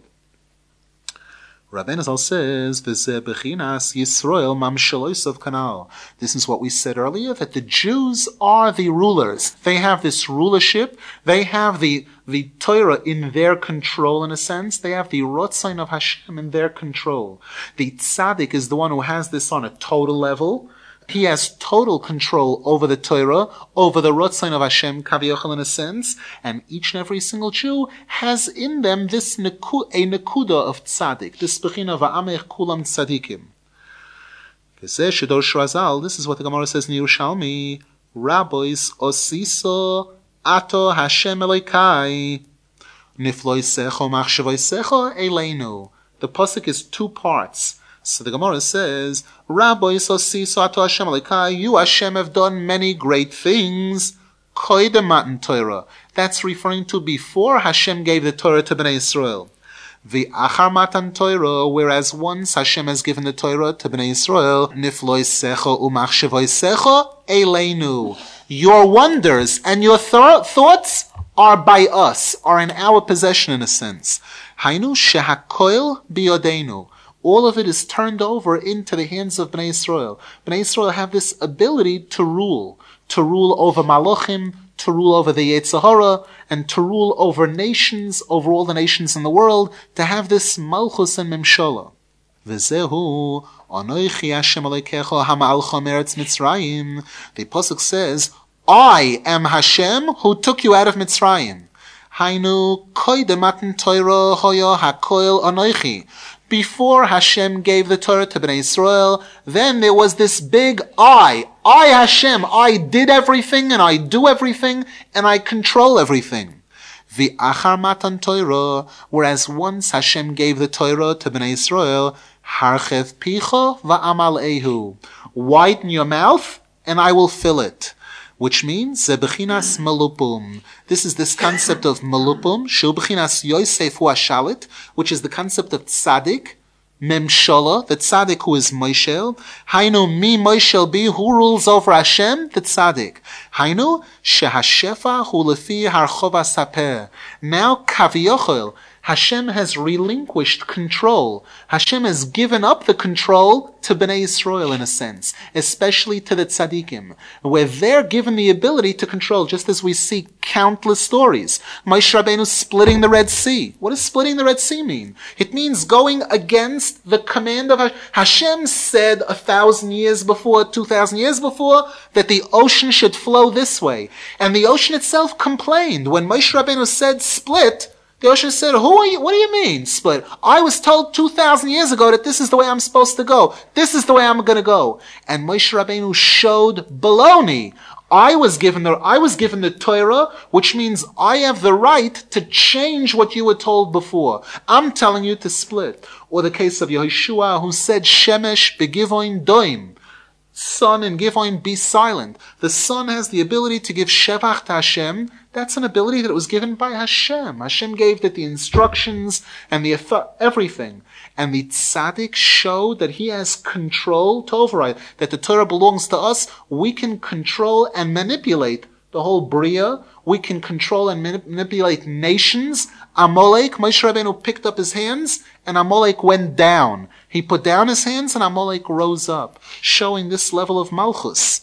Rabbeinu Zal says, V'zeh bechinas Yisrael mamshelos of Kanal. This is what we said earlier, that the Jews are the rulers. They have this rulership. They have the Torah in their control, in a sense. They have the Ratzon of Hashem in their control. The Tzaddik is the one who has this on a total level. He has total control over the Torah, over the Ratzon of Hashem, Kavyochel, in a sense, and each and every single Jew has in them this a nekuda of tzaddik, this bechina va'amech kulam tzaddikim. This is what the Gemara says in Yerushalmi, Rabbis osiso ato Hashem Elokai, nifloisecho machshavoisecho eleinu. The pasuk is 2 parts. So the Gemara says, Rabbi Sosi Sato Hashem Alekai, you Hashem have done many great things. Koidem Matan Torah. That's referring to before Hashem gave the Torah to Bnei Yisrael. The Achar Matan Torah, whereas once Hashem has given the Torah to Bnei Yisrael, Nifloisecho umachshevoisecho eleinu. Your wonders and your thoughts are by us, are in our possession in a sense. Hainu shehakoil biyodeinu. All of it is turned over into the hands of Bnei Yisrael. Bnei Yisrael have this ability to rule over Malachim, to rule over the Yetzer Hara, and to rule over nations, over all the nations in the world, to have this Malchus and Memshala. V'zehu anoichi Hashem Elokecha hama'alcha meretz Mitzrayim. The pasuk says, I am Hashem who took you out of Mitzrayim. Hainu koidem matan Torah hoya hakoil anoichi. Before Hashem gave the Torah to Bnei Yisrael, then there was this big I Hashem, I did everything and I do everything and I control everything. The Achar Matan Torah, whereas once Hashem gave the Torah to Bnei Yisrael, Harchev Picha va'amal ehu. Widen your mouth and I will fill it. which means ze bechinas malupum. This is this concept of malupum, shu bechinas Yosef hu hashalit, which is the concept of tzaddik, memshala, the tzaddik who is Moshel. Hainu mi Moshel bi, who rules over Hashem? The tzaddik. Hainu shehashefa hu lefi harchova saper. Now kaviyochel, Hashem has relinquished control. Hashem has given up the control to Bnei Yisrael in a sense, especially to the tzaddikim, where they're given the ability to control, just as we see countless stories. Moshe Rabbeinu splitting the Red Sea. What does splitting the Red Sea mean? It means going against the command of Hashem. Said 1,000 years before, 2,000 years before, that the ocean should flow this way. And the ocean itself complained. When Moshe Rabbeinu said split, the ocean said, "Who are you? What do you mean, split? I was told 2,000 years ago that this is the way I'm supposed to go. This is the way I'm going to go." And Moshe Rabbeinu showed baloney. I was given the Torah, which means I have the right to change what you were told before. I'm telling you to split. Or the case of Yehoshua, who said, "Shemesh begivoin doim." Sun and Givoin, be silent. The sun has the ability to give Shevach to Hashem. That's an ability that was given by Hashem. Hashem gave it the instructions and the everything. And the tzaddik showed that he has control to override, that the Torah belongs to us. We can control and manipulate the whole Bria. We can control and manipulate nations. Amalek, Moshe Rabbeinu picked up his hands, and Amalek went down. He put down his hands, and Amalek rose up, showing this level of malchus.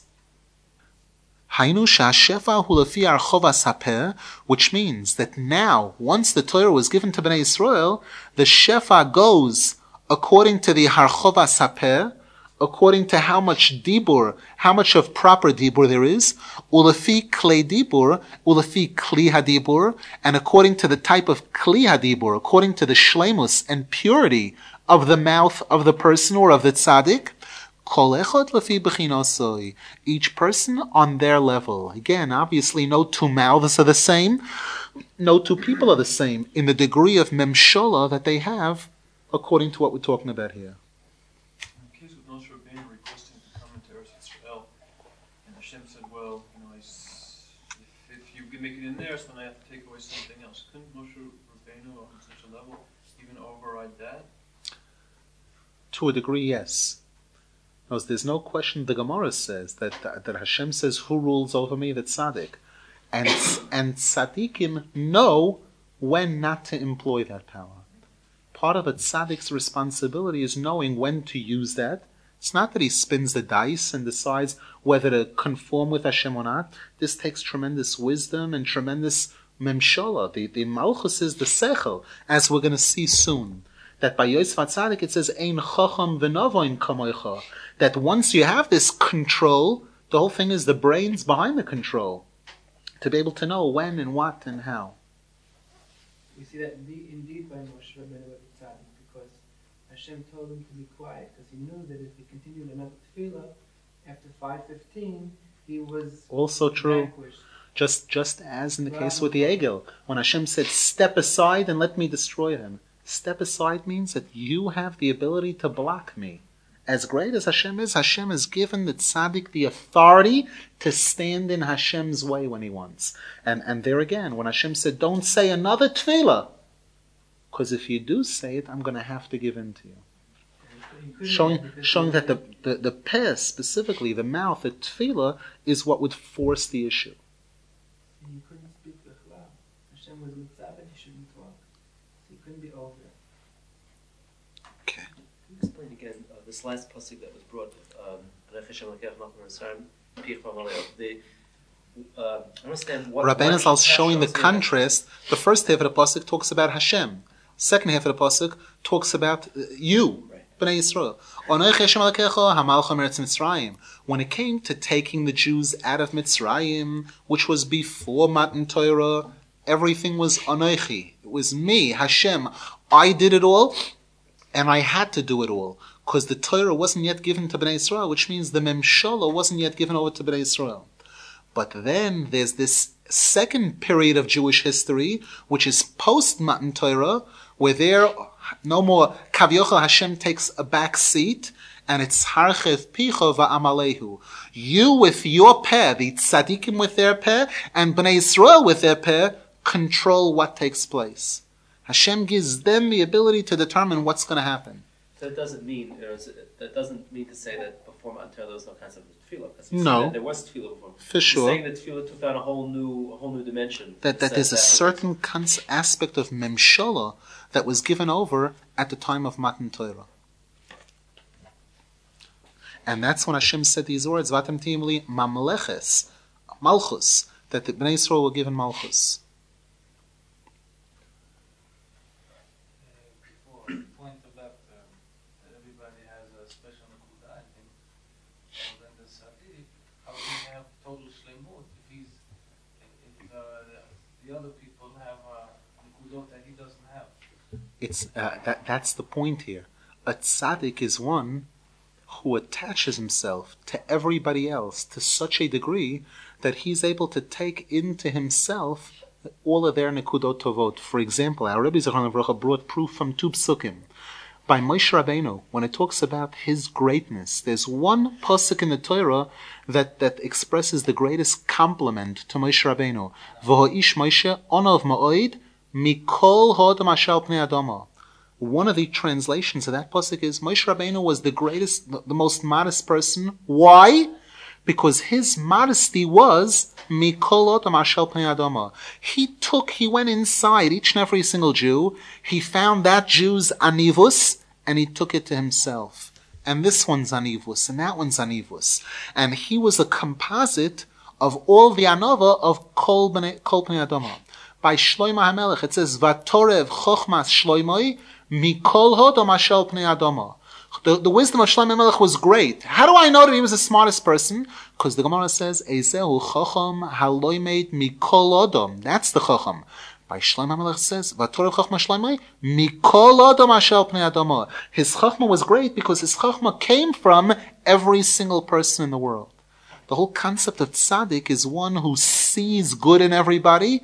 Hainu she'ashefa hu lefi archova saper, which means that now, once the Torah was given to Bnei Yisrael, the shefa goes according to the harchova saper, according to how much dibur, how much of proper dibur there is, ulefi klei dibur, ulefi kli hadibur, and according to the type of kli hadibur, according to the shleimus and purity of the mouth of the person or of the tzaddik, kol echad lefi bechinosoi, each person on their level. Again, obviously no two mouths are the same, no two people are the same in the degree of memshola that they have, according to what we're talking about here. Make it in there, so then I have to take away something else. Couldn't Moshe Rabbeinu on such a level even override that? To a degree, yes. Because there's no question. The Gemara says that Hashem says, "Who rules over me?" The tzaddik, and tzaddikim know when not to employ that power. Part of a tzaddik's responsibility is knowing when to use that. It's not that he spins the dice and decides whether to conform with Hashem or not. This takes tremendous wisdom and tremendous memshola. The malchus is the sechel, as we're going to see soon. That by Yosef HaTzadik it says, Ein chacham v'navoin kamoicha. That once you have this control, the whole thing is the brains behind the control. To be able to know when and what and how. We see that indeed by Moshe Rabbeinu at the time, because Hashem told him to be quiet, because he knew that if he continued another tefillah, after 5:15, he was also true. vanquished. Just as in the case with the Egel, when Hashem said, "Step aside and let me destroy him." Step aside means that you have the ability to block me. As great as Hashem has given the tzaddik the authority to stand in Hashem's way when he wants. And there again, when Hashem said, "Don't say another tefillah," because if you do say it, I'm going to have to give in to you. Showing that the peh, specifically the mouth, the tefillah, is what would force the issue. He couldn't speak b'chlal. Hashem was mitzvah, he shouldn't talk. So he couldn't be over. Okay. Can you explain again this last pasuk that was brought? Understand what Rabbeinu Zal is showing the contrast. The first half of the pasuk talks about Hashem. Second half of the pasuk talks about you. Bnei Yisrael. When it came to taking the Jews out of Mitzrayim, which was before Matan Torah, everything was Anochi. It was me, Hashem. I did it all, and I had to do it all, because the Torah wasn't yet given to Bnei Yisrael, which means the Memshala wasn't yet given over to Bnei Yisrael. But then there's this second period of Jewish history, which is post Matan Torah, where there no more Kav Yochel, Hashem takes a back seat, And it's harchev picha va'amalehu. You with your peh, the tzaddikim with their peh, and Bnei Yisrael with their peh, control what takes place. Hashem gives them the ability to determine what's going to happen. So that doesn't mean to say that before Matan Torah there was no concept of tefillah. Because No. There was tefillah before. For sure. You're saying that tefillah took on a whole new dimension. That there's a certain aspect of memshala that was given over at the time of Matan Torah. And that's when Hashem said these words, Vatem timli mamleches, malchus, that the Bnei Yisrael were given malchus. Before the point about that everybody has a special nekuda in him, so then the tzaddik, how can he have total shlemut if the other people have nekudot that he doesn't have? That's the point here. A tzaddik is one who attaches himself to everybody else to such a degree that he's able to take into himself all of their nekudot tovot. For example, our Rebbe Zechron Livrocha brought proof from two psukim. By Moshe Rabbeinu, when it talks about his greatness, there's one pasuk in the Torah that expresses the greatest compliment to Moshe Rabbeinu. V'ho'ish Moshe onav ma'oid mikol ha'adam asher al pnei adama. One of the translations of that pasuk is Moshe Rabbeinu was the greatest, the most modest person. Why? Because his modesty was mikol adam asher pnei adama. He went inside each and every single Jew. He found that Jew's anivus and he took it to himself. And this one's anivus and that one's anivus. And he was a composite of all the anova of kol pnei adama. By Shlomo HaMelech it says Vatorev chochmas Shloimoi Mikol hodom asher pnei adama. The wisdom of Shlomo HaMelech was great. How do I know that he was the smartest person? Because the Gemara says Ezehu chocham haloimed mikol odom. That's the chocham. By Shlomo HaMelech says Vatorev chochmas Shloimoi Mikol odom asher pnei adama. His chochma was great because his chochma came from every single person in the world. The whole concept of tzaddik is one who sees good in everybody,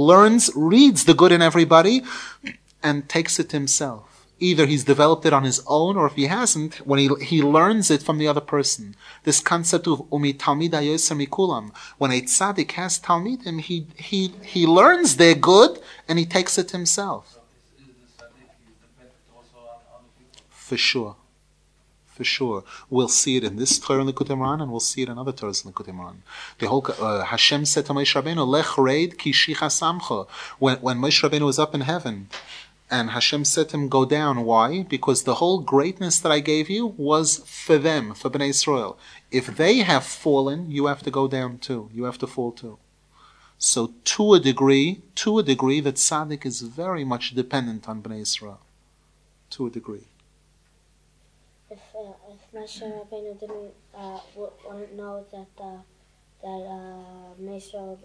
reads the good in everybody, and takes it to himself. Either he's developed it on his own, or if he hasn't, when he learns it from the other person. This concept of umi talmid hayoser mikulam. When a tzaddik has talmidim, he learns their good and he takes it to himself. So is the tzaddik dependent also on other people? For sure. For sure. We'll see it in this Torah in Likutei Moharan, and we'll see it in other Torahs in Likutei Moharan. The whole Hashem said to Moshe Rabbeinu, Lech reid ki shicha samcha. When Moshe Rabbeinu was up in heaven, and Hashem said to him, go down. Why? Because the whole greatness that I gave you was for them, for Bnei Yisrael. If they have fallen, you have to go down too. You have to fall too. So to a degree, that tzaddik is very much dependent on Bnei Yisrael. To a degree. If Moshe Rabbeinu didn't wouldn't know that Bnei Yisrael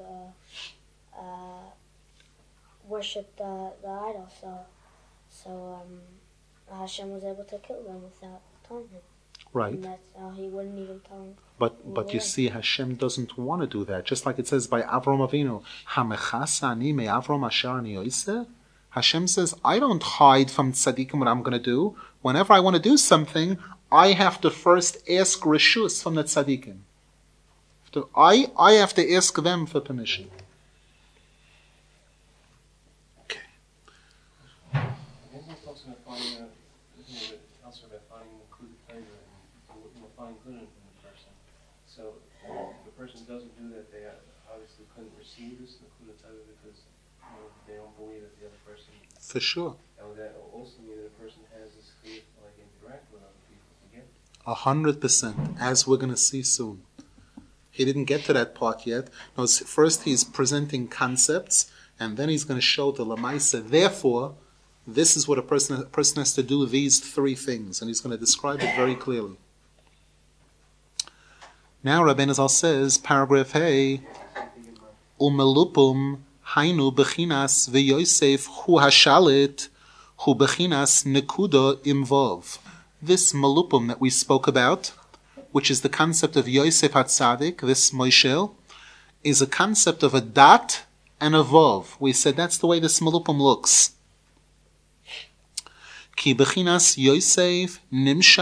worshipped the idol, so Hashem was able to kill them without telling him. Right. And that's how he wouldn't even tell him. But you see, Hashem doesn't want to do that. Just like it says by Avram Avinu, Hamechasani me Avram asher ani oseh. Hashem says, I don't hide from tzaddikim what I'm going to do. Whenever I want to do something, I have to first ask reshus from the tzaddikim. I have to ask them for permission. Okay. It talks about finding, also about finding included favor and finding good in the person. So if the person doesn't do that, they obviously couldn't receive this included favor because they don't believe that the other person. For sure. And would that also mean that a person has this clear, like interact with other people to get? 100%, as we're going to see soon. He didn't get to that part yet. No, first he's presenting concepts, and then he's going to show the Lamaisa. Therefore, this is what a person has to do, these three things, and he's going to describe it very clearly. Now Rabbeinu Zal says, paragraph A, Umelupum hainu bechinas v'yosef hu hashalit hu bechinas nekuda imvov. This malupum that we spoke about, which is the concept of Yosef HaTzadik, this Moishel, is a concept of a dat and a vov. We said that's the way this malupum looks. Ki bechinas Yosef nimshach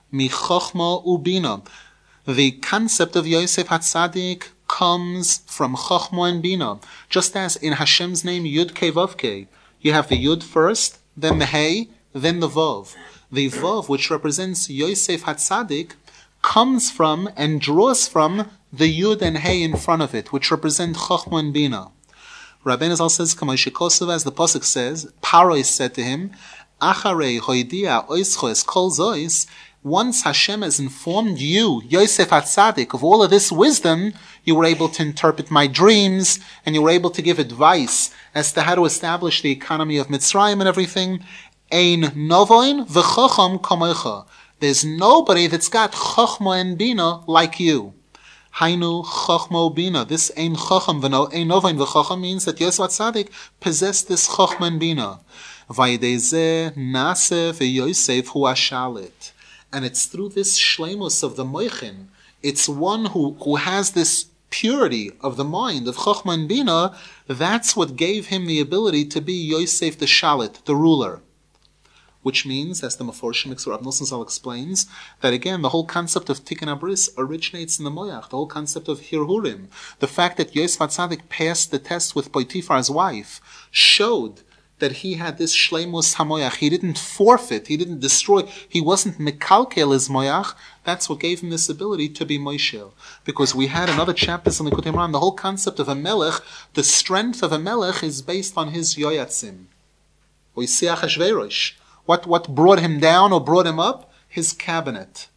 mi chochma ubina. The concept of Yosef Hatzadik comes from chochma and bina. Just as in Hashem's name Yud Kei Vav Kei, you have the Yud first, then the Hey, then the Vav. The Vav, which represents Yosef Hatzadik, comes from and draws from the Yud and Hey in front of it, which represent chochma and bina. Rabbeinu Zal says, Kamoshe Kosev, as the pasuk says, Paro said to him, Acharei hoidia oischo es kol zois. Once Hashem has informed you, Yosef Hatzadik, of all of this wisdom, you were able to interpret my dreams, and you were able to give advice as to how to establish the economy of Mitzrayim and everything. Ein novoin v'chocham kamocha. There's nobody that's got chochma and bina like you. Hainu chochma bina. This ein chocham ein novoin v'chocham means that Yosef Hatzadik possessed this chochma and bina. Vayidezeh naseh v'Yosef hu ashalit. And it's through this shleimus of the moichin, it's one who has this purity of the mind of chochma and bina, that's what gave him the ability to be Yosef the shalit, the ruler. Which means, as the Meforshim Rav Nosson Zal explains, that again, the whole concept of Tikkun Abris originates in the Moyach, the whole concept of Hirhurim. The fact that Yosef Hatzadik passed the test with Potifar's wife showed that he had this Shleimus HaMoyach. He didn't forfeit, he didn't destroy, he wasn't Mekalkel his Moyach. That's what gave him this ability to be Moishel. Because we had another chapter in the Likutei Moharan, the whole concept of a Melech, the strength of a Melech is based on his Yoyatzim. Oisiach HaShveirosh. What brought him down or brought him up? His cabinet.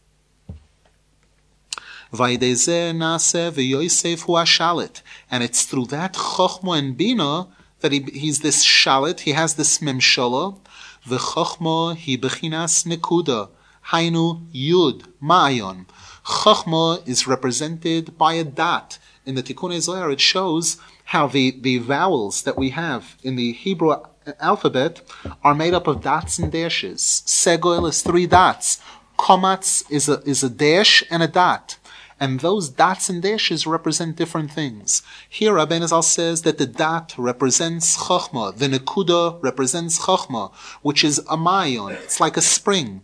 Vaydezeh naseh v'Yosef hu ashalit. And it's through that Chochma and Bina that he's this shalit, he has this memshala. V'chochma hi bechinas nekuda. Hainu yud ma'ayon. Chochma is represented by a dot. In the Tikkunei Zohar it shows how the vowels that we have in the Hebrew alphabet are made up of dots and dashes. Segol is 3 dots. Komatz is a dash and a dot. And those dots and dashes represent different things. Here Rabbeinu Zal says that the dot represents Chochma, the Nekuda represents Chochma, which is a mayon. It's like a spring.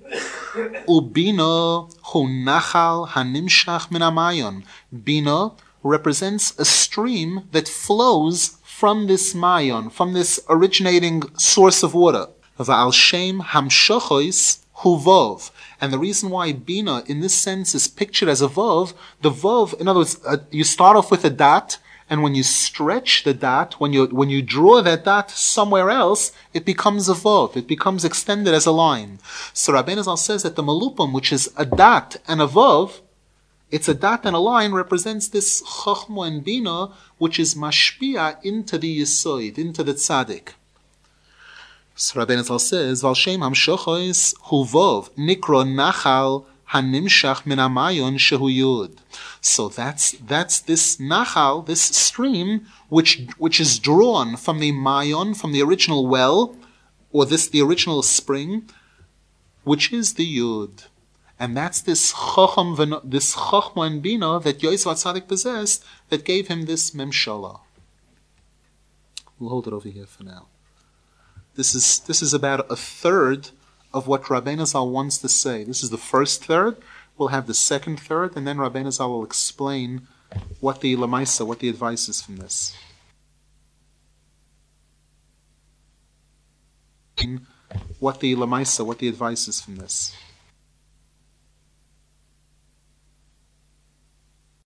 Ubina hu nachal hanimshach min amayon. Bina represents a stream that flows from this mayon, from this originating source of water. Va'al shem hamshochois hu vov. And the reason why Bina, in this sense, is pictured as a Vav, the Vav, in other words, you start off with a dot, and when you stretch the dot, when you draw that dot somewhere else, it becomes a Vav. It becomes extended as a line. So Rabbeinu Zal says that the Malupam, which is a dot and a Vav, it's a dot and a line, represents this Chochma and Bina, which is mashpia into the Yisoid, into the Tzaddik. So Rabbeinu Zal says, Val Shem Hamshochois Hu Vov Nikro Nachal Hanimshach Min Amayon Shehu Yud. So that's this Nachal, this stream, which is drawn from the Mayon, from the original well, or the original spring, which is the Yud. And that's this Chochma and Bina that Yosef Hatzadik possessed that gave him this Memshala. We'll hold it over here for now. This is about a third of what Rabbeinu Zal wants to say. This is the first third. We'll have the second third, and then Rabbeinu Zal will explain what the Lamaisa, what the advice is from this. What the Lamaisa, what the advice is from this.